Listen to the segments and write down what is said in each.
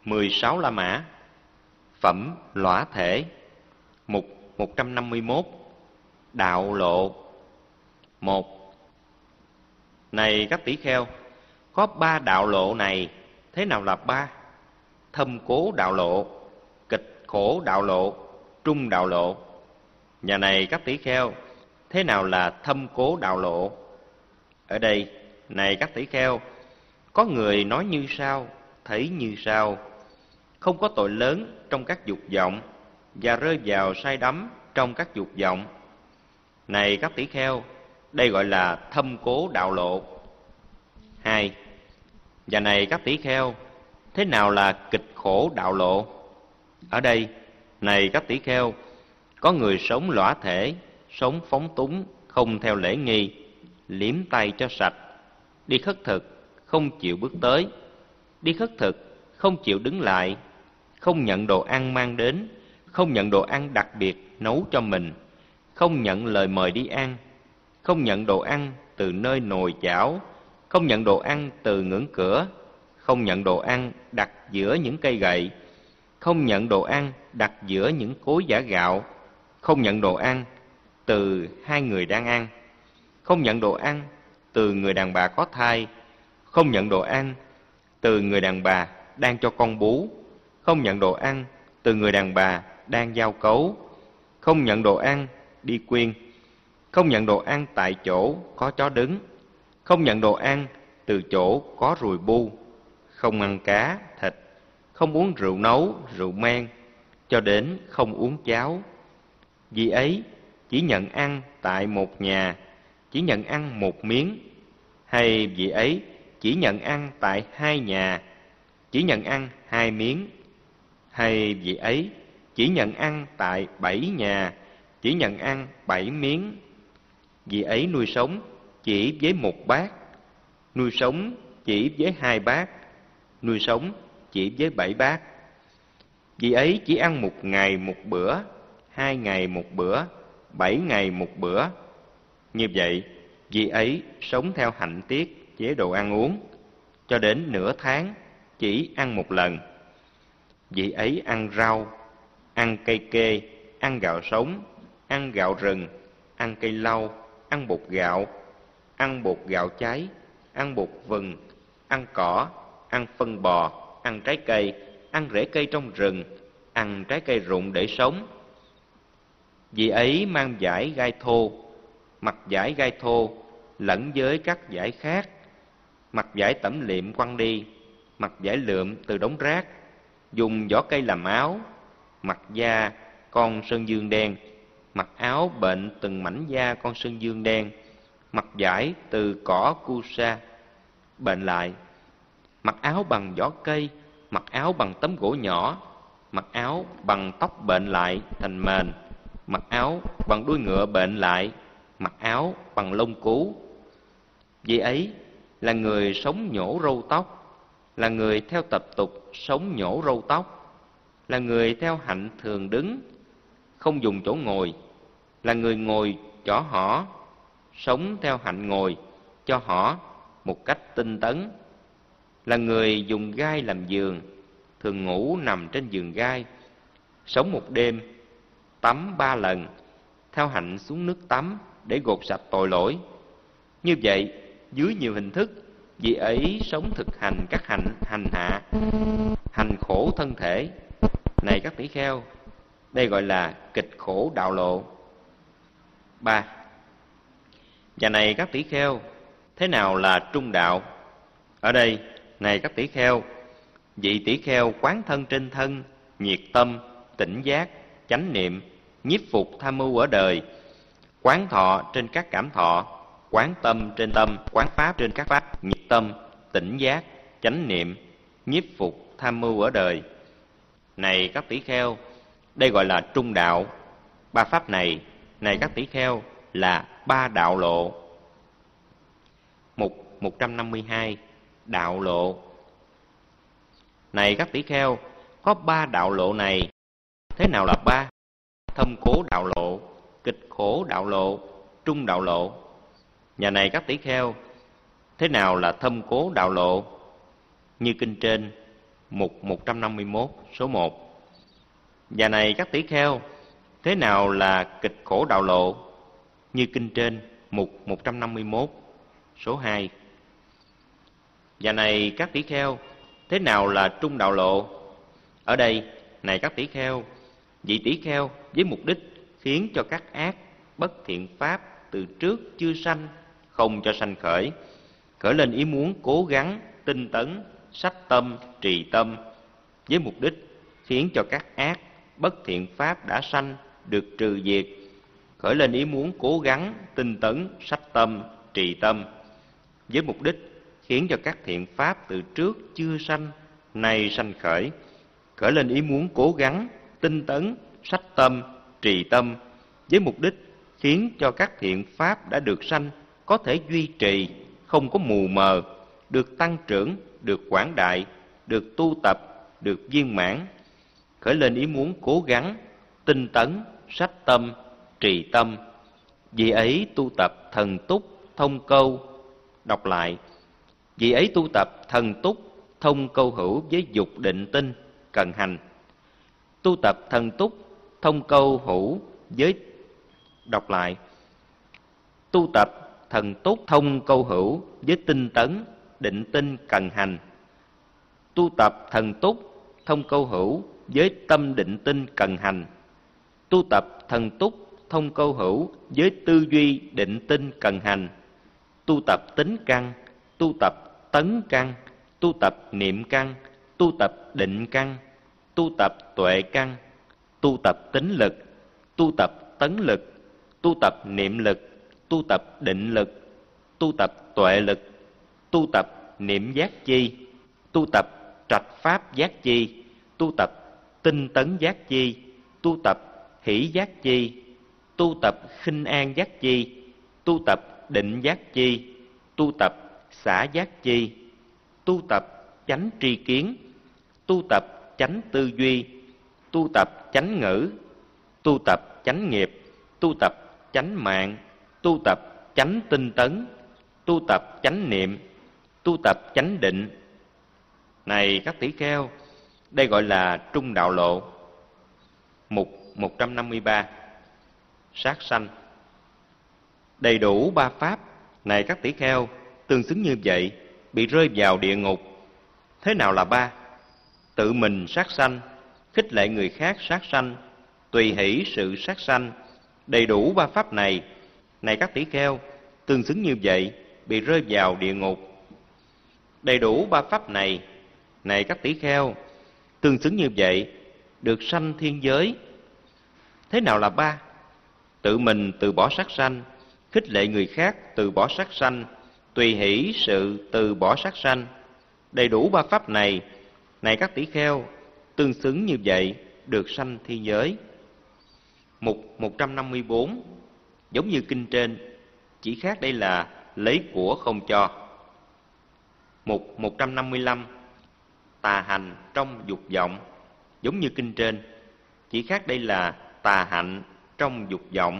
16 La Mã. Phẩm Lõa Thể. Mục 151. Đạo lộ. 1. Này các tỷ kheo, có 3 đạo lộ này. Thế nào là 3? Thâm cố đạo lộ, kịch khổ đạo lộ, trung đạo lộ. Nhà này các tỷ kheo, thế nào là thâm cố đạo lộ? Ở đây, này các tỷ kheo, có người nói như sau, thấy như sau: không có tội lớn trong các dục vọng và rơi vào say đắm trong các dục vọng. Này các tỷ kheo, đây gọi là thâm cố đạo lộ. 2. Và này các tỷ kheo, thế nào là kịch khổ đạo lộ? Ở đây, này các tỷ kheo, có người sống lõa thể, sống phóng túng, không theo lễ nghi, liếm tay cho sạch, đi khất thực, không chịu bước tới, đi khất thực, không chịu đứng lại, không nhận đồ ăn mang đến, không nhận đồ ăn đặc biệt nấu cho mình, không nhận lời mời đi ăn, không nhận đồ ăn từ nơi nồi chảo, không nhận đồ ăn từ ngưỡng cửa, không nhận đồ ăn đặt giữa những cây gậy, không nhận đồ ăn đặt giữa những cối giã gạo, không nhận đồ ăn từ hai người đang ăn, không nhận đồ ăn từ người đàn bà có thai, không nhận đồ ăn từ người đàn bà đang cho con bú, không nhận đồ ăn từ người đàn bà đang giao cấu, không nhận đồ ăn đi quyên, không nhận đồ ăn tại chỗ có chó đứng, không nhận đồ ăn từ chỗ có ruồi bu, không ăn cá, thịt, không uống rượu nấu, rượu men, cho đến không uống cháo. Vì ấy chỉ nhận ăn tại một nhà, chỉ nhận ăn một miếng, hay vì ấy chỉ nhận ăn tại hai nhà, chỉ nhận ăn hai miếng, hay vì ấy chỉ nhận ăn tại 7 nhà, chỉ nhận ăn 7 miếng. Vì ấy nuôi sống chỉ với một bát, nuôi sống chỉ với 2 bát, nuôi sống chỉ với 7 bát. Vì ấy chỉ ăn 1 ngày 1 bữa, 2 ngày 1 bữa, 7 ngày 1 bữa. Như vậy, vì ấy sống theo hạnh tiết chế độ ăn uống, cho đến nửa tháng chỉ ăn 1 lần. Vì ấy ăn rau, ăn cây kê, ăn gạo sống, ăn gạo rừng, ăn cây lau, ăn bột gạo, ăn bột gạo cháy, ăn bột vừng, ăn cỏ, ăn phân bò, ăn trái cây, ăn rễ cây trong rừng, ăn trái cây rụng để sống. Vì ấy mang vải gai thô, mặc vải gai thô lẫn với các vải khác, mặc vải tẩm liệm quăng đi, mặc vải lượm từ đống rác, dùng vỏ cây làm áo, mặc da con sơn dương đen, mặc áo bệnh từng mảnh da con sơn dương đen, mặc vải từ cỏ cu sa bệnh lại, mặc áo bằng vỏ cây, mặc áo bằng tấm gỗ nhỏ, mặc áo bằng tóc bệnh lại thành mền, mặc áo bằng đuôi ngựa bệnh lại, mặc áo bằng lông cú. Vì ấy là người sống nhổ râu tóc, là người theo tập tục sống nhổ râu tóc, là người theo hạnh thường đứng, không dùng chỗ ngồi, là người ngồi chỏ hỏ, sống theo hạnh ngồi, cho hỏ một cách tinh tấn, là người dùng gai làm giường, thường ngủ nằm trên giường gai, sống 1 đêm, tắm 3 lần, theo hạnh xuống nước tắm để gột sạch tội lỗi. Như vậy, dưới nhiều hình thức, vì ấy sống thực hành các hành hạ, hành khổ thân thể. Này các tỷ kheo, đây gọi là kịch khổ đạo lộ. 3. Và này các tỷ kheo, thế nào là trung đạo? Ở đây, này các tỷ kheo, vị tỷ kheo quán thân trên thân, nhiệt tâm, tỉnh giác, chánh niệm, nhiếp phục tham mưu ở đời, quán thọ trên các cảm thọ, quán tâm trên tâm, quán pháp trên các pháp, nhiệt tâm, tỉnh giác, chánh niệm, nhiếp phục tham mưu ở đời. Này các tỷ kheo, đây gọi là trung đạo. 3 pháp này, này các tỷ kheo, là 3 đạo lộ. Mục 152. Đạo lộ. Này các tỷ kheo, có 3 đạo lộ này. Thế nào là 3? Thâm cố đạo lộ, kịch khổ đạo lộ, trung đạo lộ. Nhà này các tỷ kheo, thế nào là thâm cố đạo lộ? Như kinh trên, Mục 151 số 1. Và này các tỷ kheo, thế nào là kịch khổ đạo lộ? Như kinh trên mục 151 số 2. Và này các tỷ kheo, thế nào là trung đạo lộ? Ở đây, này các tỷ kheo, vị tỷ kheo với mục đích khiến cho các ác bất thiện pháp từ trước chưa sanh, không cho sanh khởi, khởi lên ý muốn cố gắng tinh tấn sách tâm trì tâm, với mục đích khiến cho các ác bất thiện pháp đã sanh được trừ diệt, khởi lên ý muốn cố gắng tinh tấn sách tâm trì tâm, với mục đích khiến cho các thiện pháp từ trước chưa sanh nay sanh khởi, khởi lên ý muốn cố gắng tinh tấn sách tâm trì tâm, với mục đích khiến cho các thiện pháp đã được sanh có thể duy trì, không có mù mờ, được tăng trưởng, được quảng đại, được tu tập, được viên mãn, khởi lên ý muốn cố gắng tinh tấn sách tâm trì tâm. Vì ấy tu tập thần túc thông câu. Đọc lại: vì ấy tu tập thần túc thông câu hữu với dục định tinh cần hành. Tu tập thần túc thông câu hữu với... Đọc lại: tu tập thần túc thông câu hữu với tinh tấn định tinh cần hành. Tu tập thần túc thông câu hữu với tâm định tinh cần hành. Tu tập thần túc thông câu hữu với tư duy định tinh cần hành. Tu tập tính căn, tu tập tấn căn, tu tập niệm căn, tu tập định căn, tu tập tuệ căn, tu tập tính lực, tu tập tấn lực, tu tập niệm lực, tu tập định lực, tu tập tuệ lực, tu tập niệm giác chi, tu tập trạch pháp giác chi, tu tập tinh tấn giác chi, tu tập hỷ giác chi, tu tập khinh an giác chi, tu tập định giác chi, tu tập xả giác chi, tu tập chánh tri kiến, tu tập chánh tư duy, tu tập chánh ngữ, tu tập chánh nghiệp, tu tập chánh mạng, tu tập chánh tinh tấn, tu tập chánh niệm, tu tập chánh định. Này các tỷ kheo, đây gọi là trung đạo lộ. Mục 153 sát sanh. Đầy đủ ba pháp, này các tỷ kheo, tương xứng như vậy, bị rơi vào địa ngục. Thế nào là ba? Tự mình sát sanh, khích lệ người khác sát sanh, tùy hỷ sự sát sanh. Đầy đủ ba pháp này, này các tỷ kheo, tương xứng như vậy, bị rơi vào địa ngục. Đầy đủ ba pháp này, này các tỷ kheo, tương xứng như vậy, được sanh thiên giới. Thế nào là ba? Tự mình từ bỏ sát sanh, khích lệ người khác từ bỏ sát sanh, tùy hỷ sự từ bỏ sát sanh. Đầy đủ ba pháp này, này các tỷ kheo, tương xứng như vậy, được sanh thiên giới. Mục 154 giống như kinh trên, chỉ khác đây là lấy của không cho. Mục 155 tà hành trong dục vọng, giống như kinh trên, chỉ khác đây là tà hạnh trong dục vọng.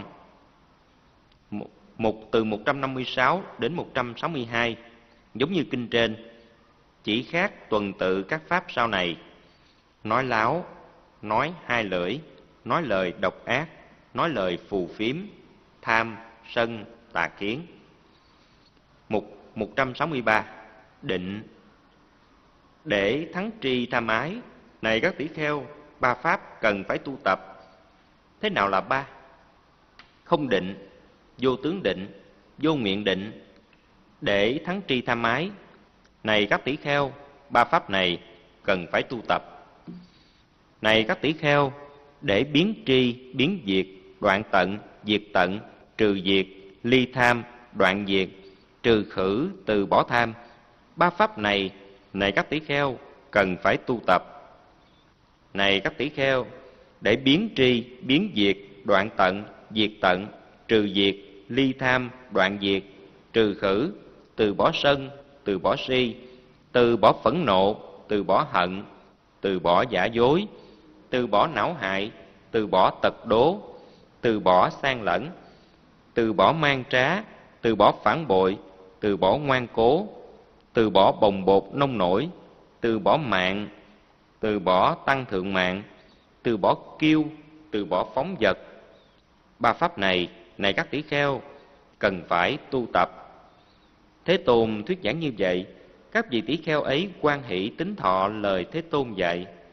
Mục từ 156 đến 162, giống như kinh trên, chỉ khác tuần tự các pháp sau này: nói láo, nói hai lưỡi, nói lời độc ác, nói lời phù phiếm, tham, sân, tà kiến. Mục 163 định. Để thắng tri tham ái, này các tỷ kheo, ba pháp cần phải tu tập. Thế nào là ba? Không định, vô tướng định, vô nguyện định. Để thắng tri tham ái, này các tỷ kheo, ba pháp này cần phải tu tập. Này các tỷ kheo, để biến tri, biến diệt, đoạn tận, diệt tận, trừ diệt, ly tham, đoạn diệt, trừ khử, từ bỏ tham, ba pháp này, này các tỷ kheo, cần phải tu tập. Này các tỷ kheo, để biến tri, biến diệt, đoạn tận, diệt tận, trừ diệt, ly tham, đoạn diệt, trừ khử, từ bỏ sân, từ bỏ si, từ bỏ phẫn nộ, từ bỏ hận, từ bỏ giả dối, từ bỏ não hại, từ bỏ tật đố, từ bỏ sang lẫn, từ bỏ mang trá, từ bỏ phản bội, từ bỏ ngoan cố, từ bỏ bồng bột nông nổi, từ bỏ mạng, từ bỏ tăng thượng mạng, từ bỏ kiêu, từ bỏ phóng dật. Ba pháp này, này các tỷ kheo, cần phải tu tập. Thế Tôn thuyết giảng như vậy, các vị tỷ kheo ấy hoan hỷ tín thọ lời Thế Tôn dạy.